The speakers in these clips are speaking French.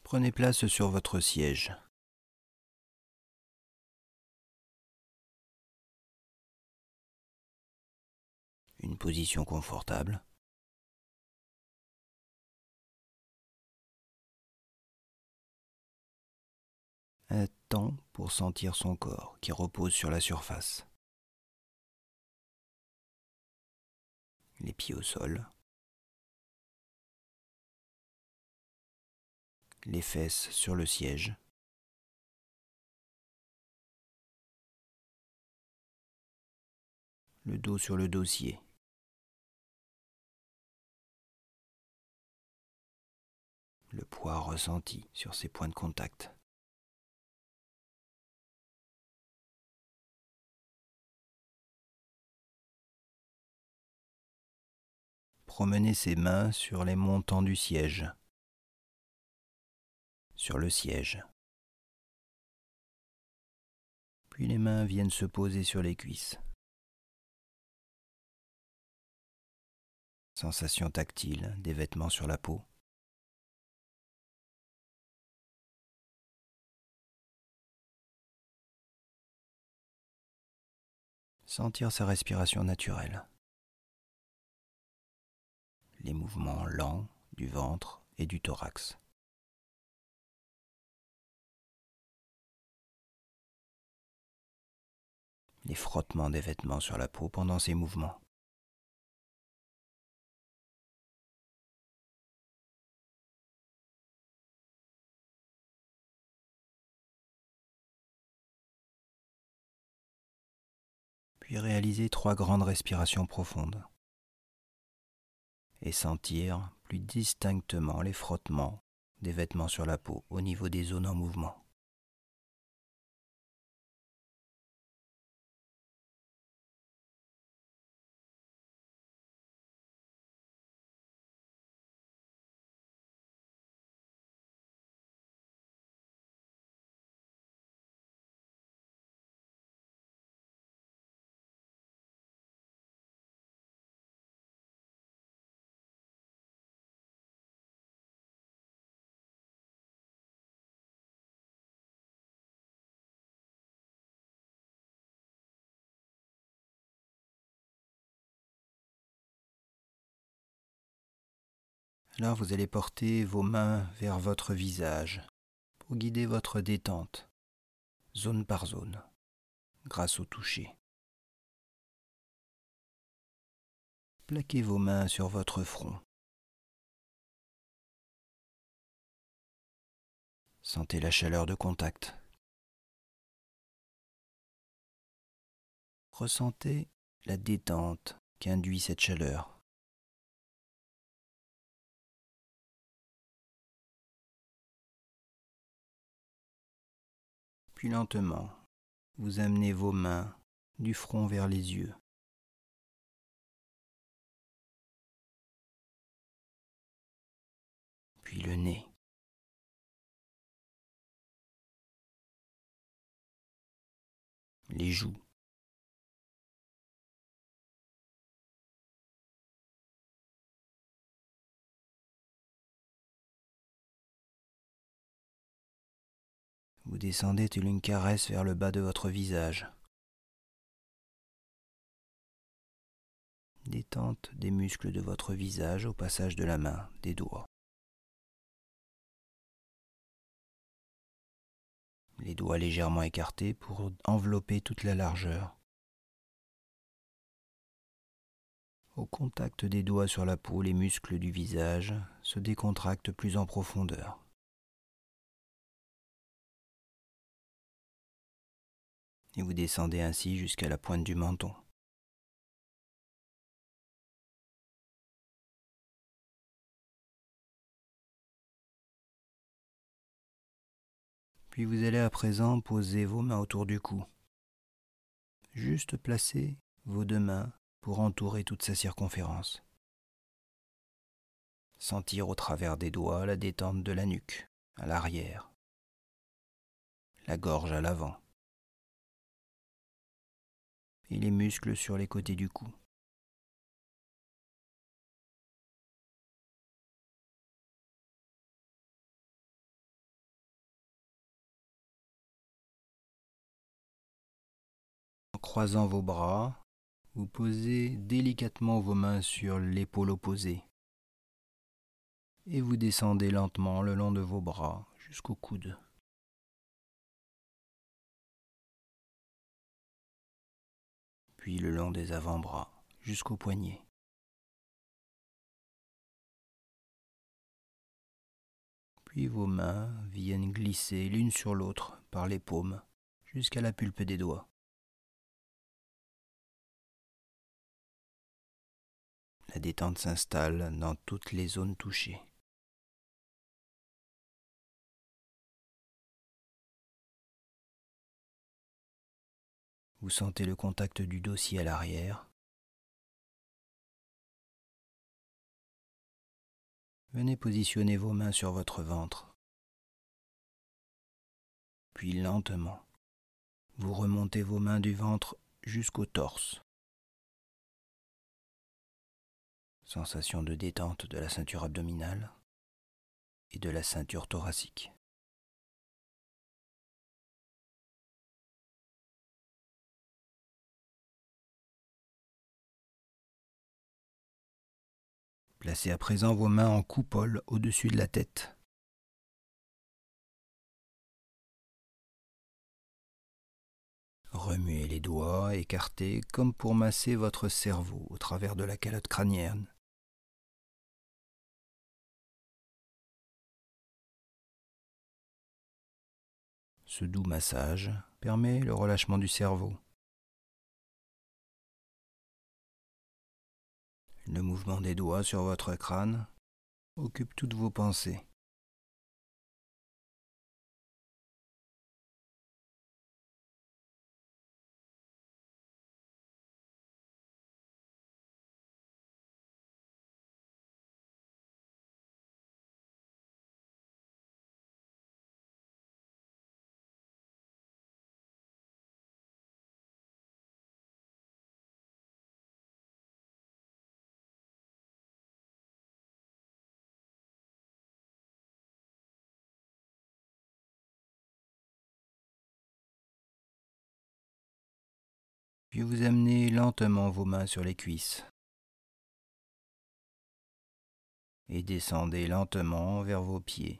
Prenez place sur votre siège. Une position confortable. Un temps pour sentir son corps qui repose sur la surface. Les pieds au sol. Les fesses sur le siège. Le dos sur le dossier. Le poids ressenti sur ses points de contact. Promenez ses mains sur les montants du siège. Sur le siège. Puis les mains viennent se poser sur les cuisses. Sensation tactile des vêtements sur la peau. Sentir sa respiration naturelle. Les mouvements lents du ventre et du thorax. Les frottements des vêtements sur la peau pendant ces mouvements. Puis réaliser 3 grandes respirations profondes. Et sentir plus distinctement les frottements des vêtements sur la peau au niveau des zones en mouvement. Alors vous allez porter vos mains vers votre visage pour guider votre détente, zone par zone, grâce au toucher. Plaquez vos mains sur votre front. Sentez la chaleur de contact. Ressentez la détente qu'induit cette chaleur. Puis lentement, vous amenez vos mains du front vers les yeux. Puis le nez. Les joues. Vous descendez telle une caresse vers le bas de votre visage. Détente des muscles de votre visage au passage de la main, des doigts. Les doigts légèrement écartés pour envelopper toute la largeur. Au contact des doigts sur la peau, les muscles du visage se décontractent plus en profondeur. Et vous descendez ainsi jusqu'à la pointe du menton. Puis vous allez à présent poser vos mains autour du cou. Juste placer vos 2 mains pour entourer toute sa circonférence. Sentir au travers des doigts la détente de la nuque, à l'arrière, la gorge à l'avant, et les muscles sur les côtés du cou. En croisant vos bras, vous posez délicatement vos mains sur l'épaule opposée et vous descendez lentement le long de vos bras jusqu'au coude. Puis le long des avant-bras jusqu'au poignet. Puis vos mains viennent glisser l'une sur l'autre par les paumes jusqu'à la pulpe des doigts. La détente s'installe dans toutes les zones touchées. Vous sentez le contact du dossier à l'arrière. Venez positionner vos mains sur votre ventre. Puis lentement, vous remontez vos mains du ventre jusqu'au torse. Sensation de détente de la ceinture abdominale et de la ceinture thoracique. Placez à présent vos mains en coupole au-dessus de la tête. Remuez les doigts écartés comme pour masser votre cerveau au travers de la calotte crânienne. Ce doux massage permet le relâchement du cerveau. Le mouvement des doigts sur votre crâne occupe toutes vos pensées. Puis vous amenez lentement vos mains sur les cuisses et descendez lentement vers vos pieds.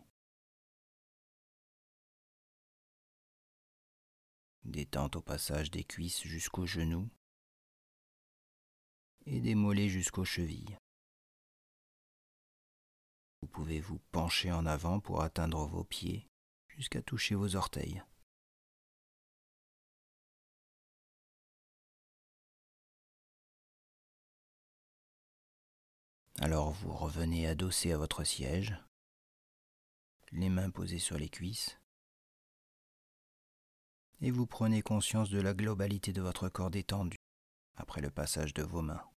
Détente au passage des cuisses jusqu'aux genoux et des mollets jusqu'aux chevilles. Vous pouvez vous pencher en avant pour atteindre vos pieds jusqu'à toucher vos orteils. Alors vous revenez adossé à votre siège, les mains posées sur les cuisses, et vous prenez conscience de la globalité de votre corps détendu après le passage de vos mains.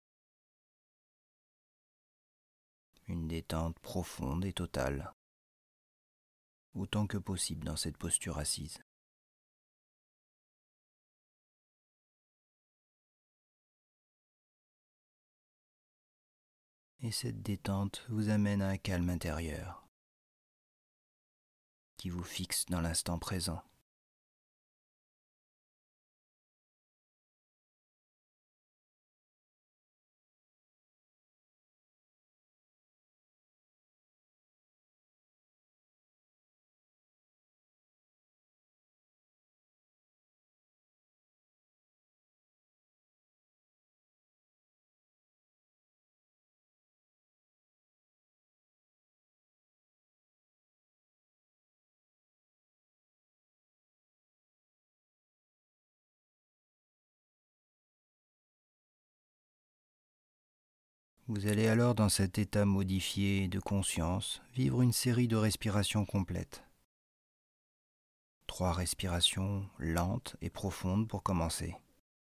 Une détente profonde et totale, autant que possible dans cette posture assise. Et cette détente vous amène à un calme intérieur qui vous fixe dans l'instant présent. Vous allez alors dans cet état modifié de conscience vivre une série de respirations complètes. 3 respirations lentes et profondes pour commencer.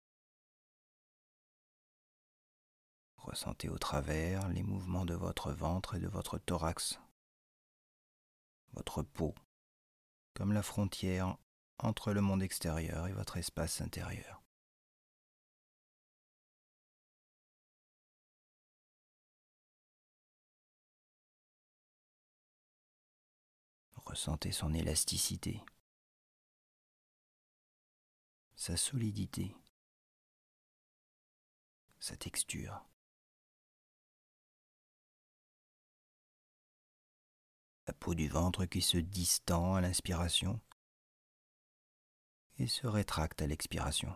Ressentez au travers les mouvements de votre ventre et de votre thorax, votre peau, comme la frontière entre le monde extérieur et votre espace intérieur. Ressentez son élasticité, sa solidité. sa texture. La peau du ventre qui se distend à l'inspiration et se rétracte à l'expiration.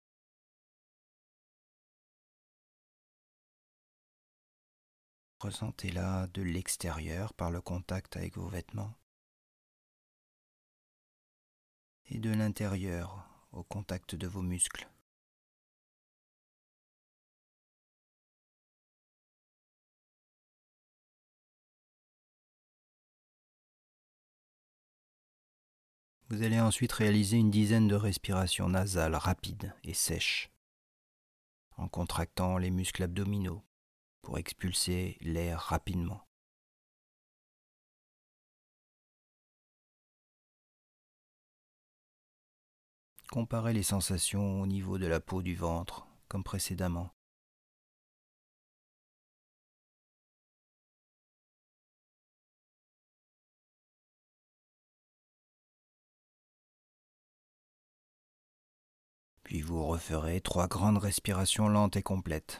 Ressentez-la de l'extérieur par le contact avec vos vêtements et de l'intérieur au contact de vos muscles. Vous allez ensuite réaliser une dizaine de respirations nasales rapides et sèches, en contractant les muscles abdominaux pour expulser l'air rapidement. Comparez les sensations au niveau de la peau du ventre, comme précédemment. Puis vous referez 3 grandes respirations lentes et complètes.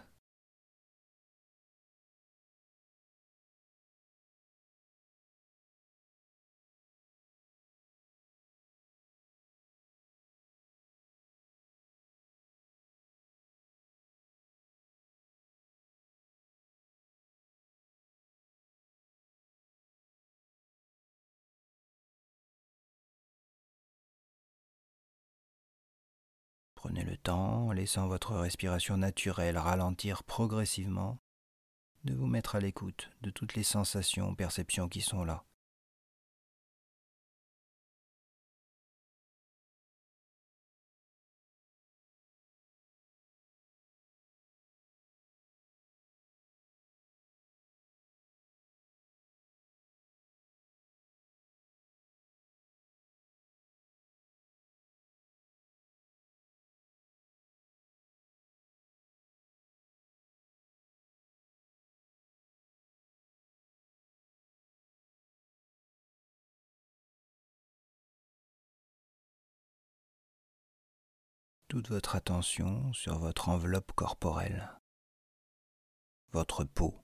Prenez le temps, en laissant votre respiration naturelle ralentir progressivement, de vous mettre à l'écoute de toutes les sensations, perceptions qui sont là. Toute votre attention sur votre enveloppe corporelle, votre peau.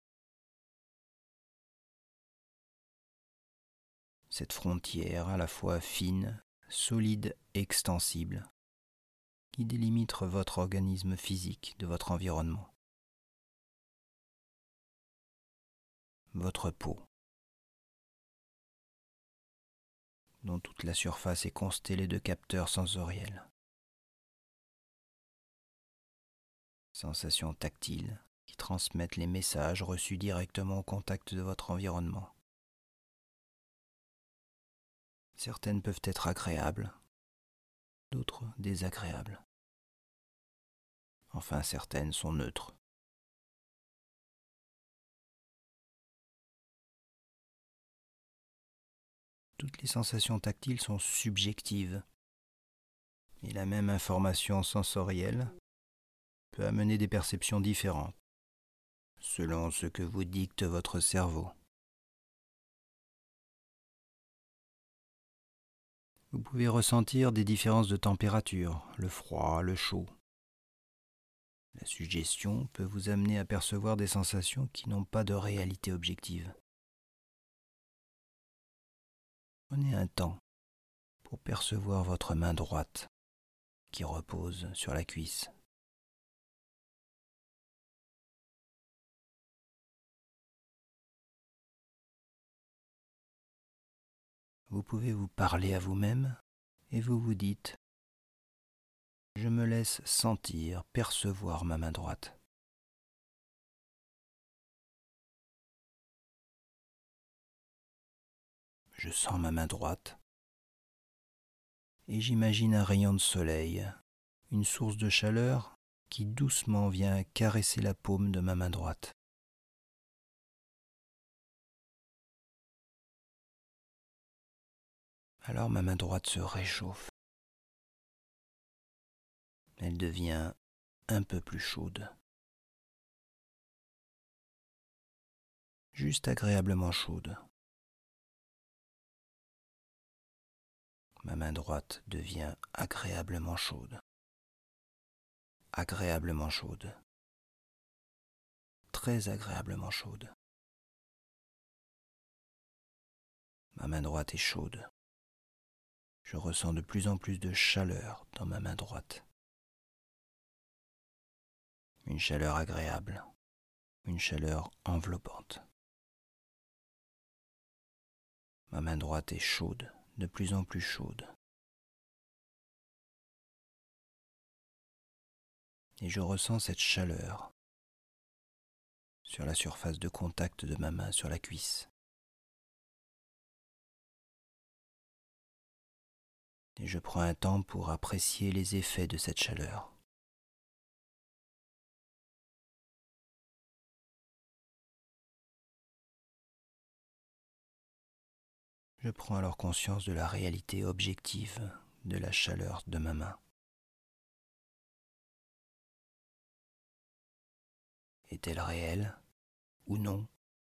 Cette frontière à la fois fine, solide et extensible, qui délimite votre organisme physique de votre environnement. Votre peau, dont toute la surface est constellée de capteurs sensoriels. Sensations tactiles qui transmettent les messages reçus directement au contact de votre environnement. Certaines peuvent être agréables, d'autres désagréables. Enfin, certaines sont neutres. Toutes les sensations tactiles sont subjectives, et la même information sensorielle peut amener des perceptions différentes, selon ce que vous dicte votre cerveau. Vous pouvez ressentir des différences de température, le froid, le chaud. La suggestion peut vous amener à percevoir des sensations qui n'ont pas de réalité objective. Prenez un temps pour percevoir votre main droite qui repose sur la cuisse. Vous pouvez vous parler à vous-même et vous vous dites « Je me laisse sentir, percevoir ma main droite ». Je sens ma main droite et j'imagine un rayon de soleil, une source de chaleur qui doucement vient caresser la paume de ma main droite. Alors ma main droite se réchauffe. Elle devient un peu plus chaude. Juste agréablement chaude. Ma main droite devient agréablement chaude. Agréablement chaude. très agréablement chaude. Ma main droite est chaude. Je ressens de plus en plus de chaleur dans ma main droite. Une chaleur agréable, une chaleur enveloppante. Ma main droite est chaude, de plus en plus chaude. Et je ressens cette chaleur sur la surface de contact de ma main sur la cuisse. Et je prends un temps pour apprécier les effets de cette chaleur. Je prends alors conscience de la réalité objective de la chaleur de ma main. Est-elle réelle ou non?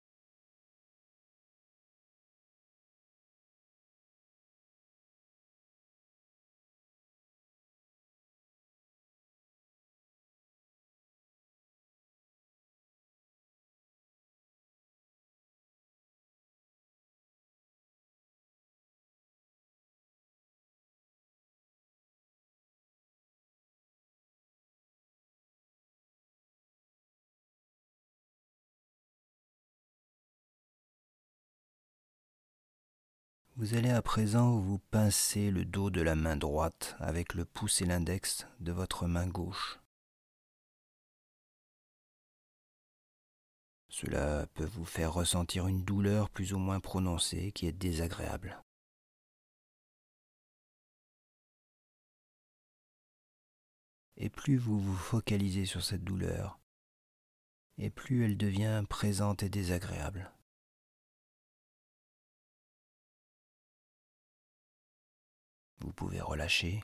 Vous allez à présent vous pincer le dos de la main droite avec le pouce et l'index de votre main gauche. Cela peut vous faire ressentir une douleur plus ou moins prononcée qui est désagréable. Et plus vous vous focalisez sur cette douleur, et plus elle devient présente et désagréable. Vous pouvez relâcher.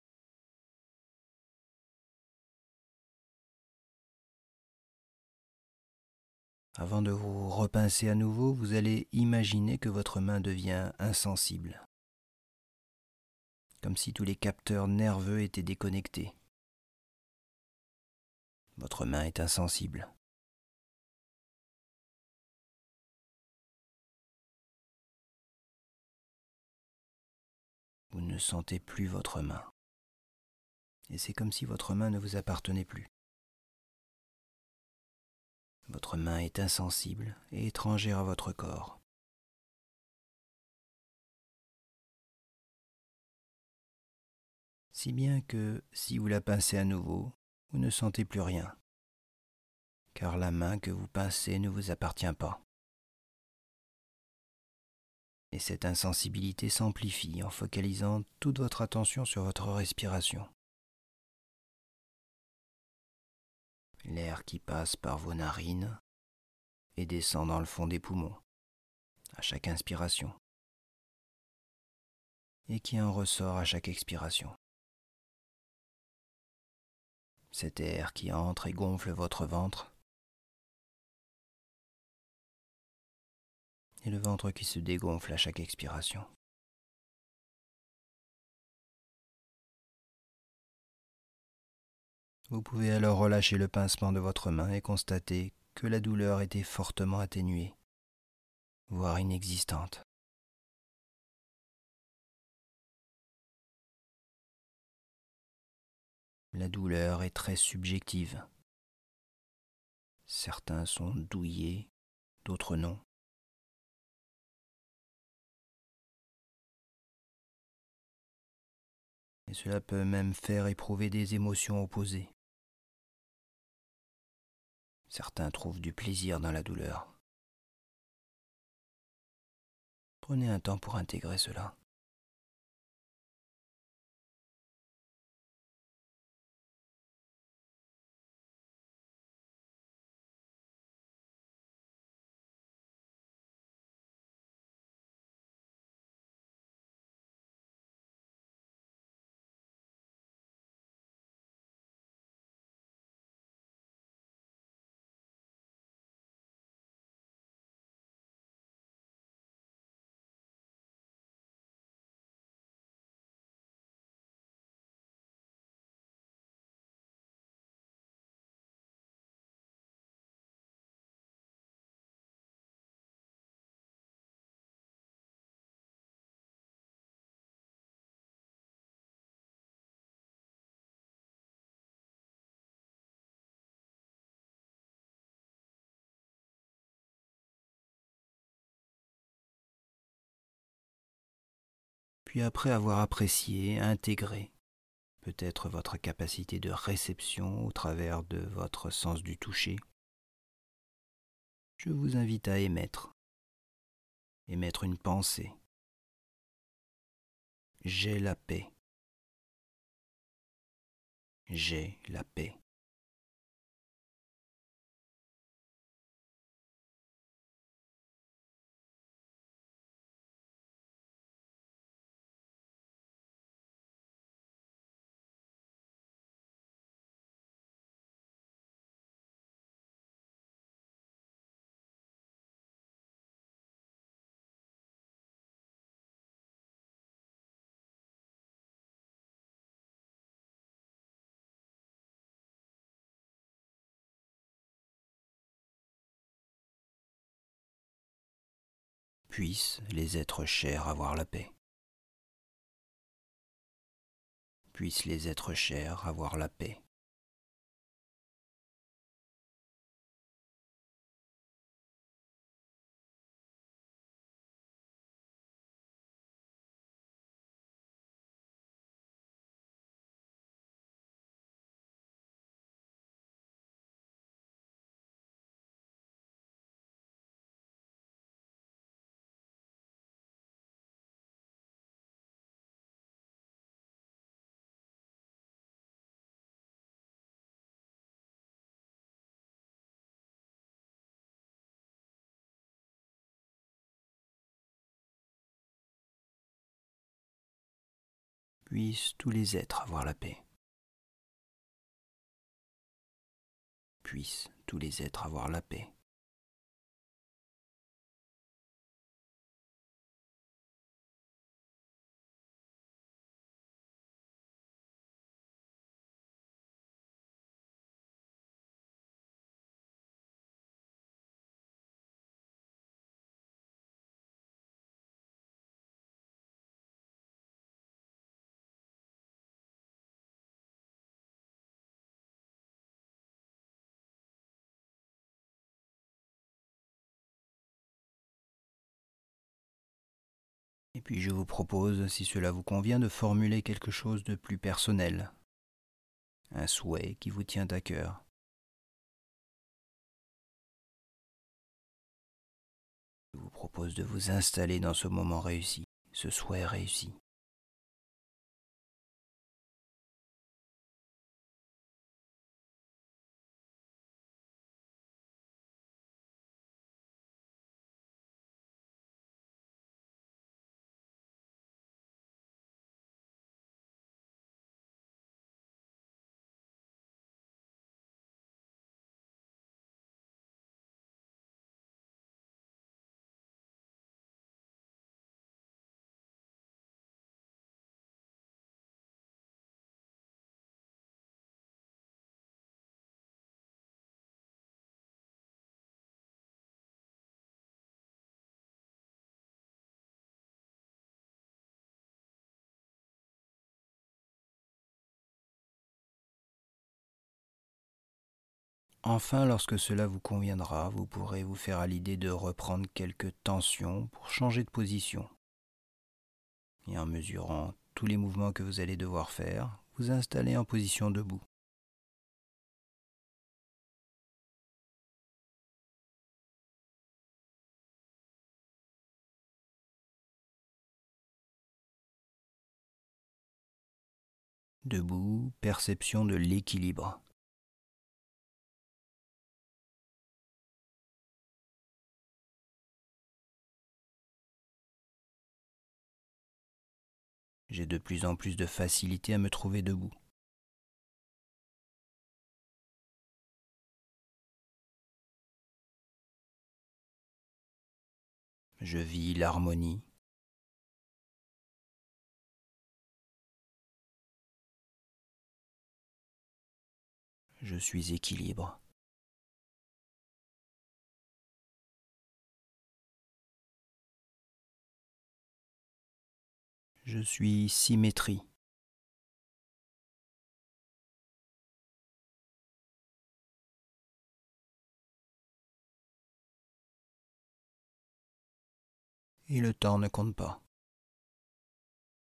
Avant de vous repincer à nouveau, vous allez imaginer que votre main devient insensible, comme si tous les capteurs nerveux étaient déconnectés. Votre main est insensible. Vous ne sentez plus votre main. Et c'est comme si votre main ne vous appartenait plus. Votre main est insensible et étrangère à votre corps. Si bien que, si vous la pincez à nouveau, vous ne sentez plus rien, car la main que vous pincez ne vous appartient pas. Et cette insensibilité s'amplifie en focalisant toute votre attention sur votre respiration. L'air qui passe par vos narines et descend dans le fond des poumons, à chaque inspiration, et qui en ressort à chaque expiration. Cet air qui entre et gonfle votre ventre, et le ventre qui se dégonfle à chaque expiration. Vous pouvez alors relâcher le pincement de votre main et constater que la douleur était fortement atténuée, voire inexistante. La douleur est très subjective. Certains sont douillés, d'autres non. Et cela peut même faire éprouver des émotions opposées. Certains trouvent du plaisir dans la douleur. Prenez un temps pour intégrer cela. Puis après avoir apprécié, intégré, peut-être votre capacité de réception au travers de votre sens du toucher, je vous invite à émettre une pensée. J'ai la paix. J'ai la paix. Puissent les êtres chers avoir la paix. Puissent les êtres chers avoir la paix. Puissent tous les êtres avoir la paix. Puissent tous les êtres avoir la paix. Et puis je vous propose, si cela vous convient, de formuler quelque chose de plus personnel, un souhait qui vous tient à cœur. Je vous propose de vous installer dans ce moment réussi, ce souhait réussi. Enfin, lorsque cela vous conviendra, vous pourrez vous faire à l'idée de reprendre quelques tensions pour changer de position. Et en mesurant tous les mouvements que vous allez devoir faire, vous installer en position debout. Debout, perception de l'équilibre. J'ai de plus en plus de facilité à me trouver debout. Je vis l'harmonie. Je suis équilibre. Je suis symétrie. Et le temps ne compte pas.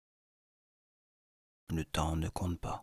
Le temps ne compte pas.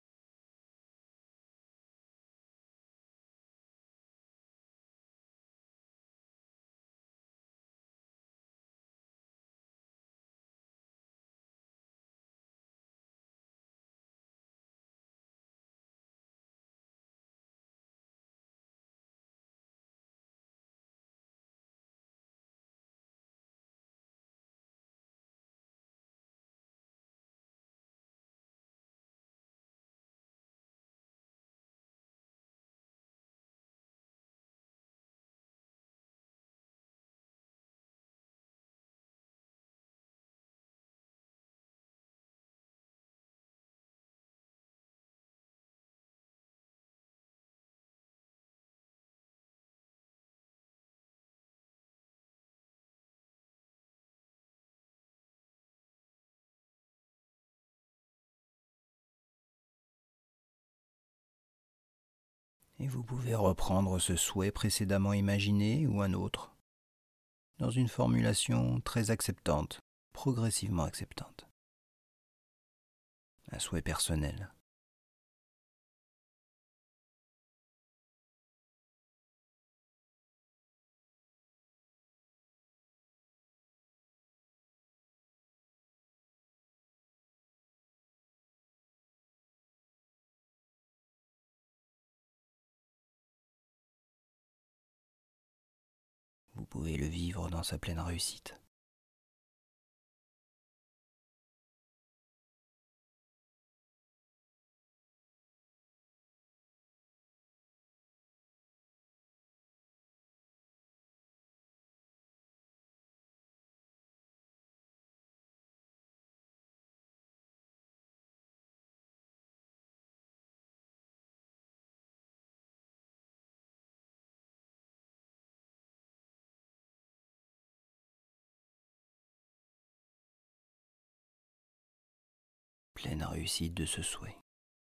Et vous pouvez reprendre ce souhait précédemment imaginé ou un autre, dans une formulation très acceptante, progressivement acceptante. Un souhait personnel. Vous pouvez le vivre dans sa pleine réussite. Pleine réussite de ce souhait.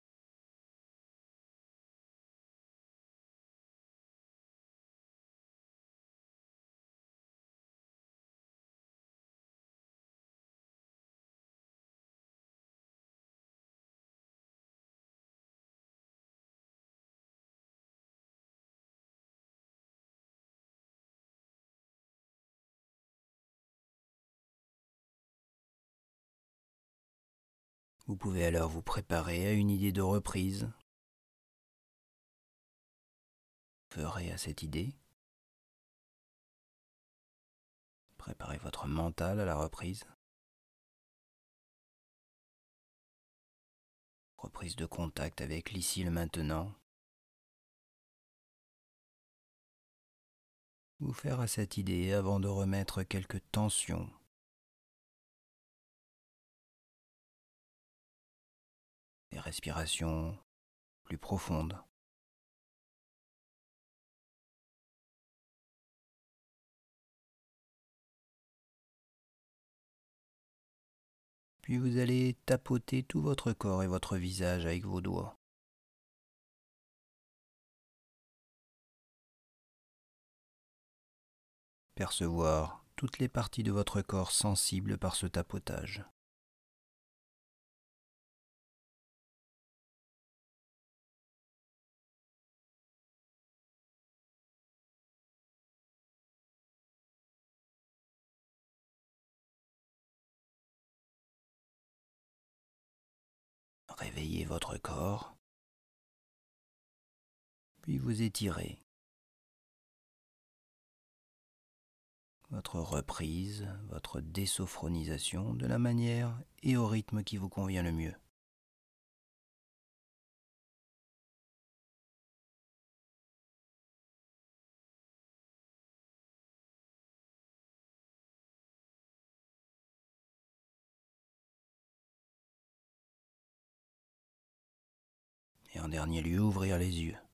Vous pouvez alors vous préparer à une idée de reprise. Vous ferez à cette idée. Préparez votre mental à la reprise. Reprise de contact avec l'ici et le maintenant. Vous faire à cette idée avant de remettre quelques tensions. Des respirations plus profondes. Puis vous allez tapoter tout votre corps et votre visage avec vos doigts. Percevoir toutes les parties de votre corps sensibles par ce tapotage. Réveillez votre corps, puis vous étirez. Votre reprise, votre désophronisation de la manière et au rythme qui vous convient le mieux. Et en dernier lieu, ouvrir les yeux.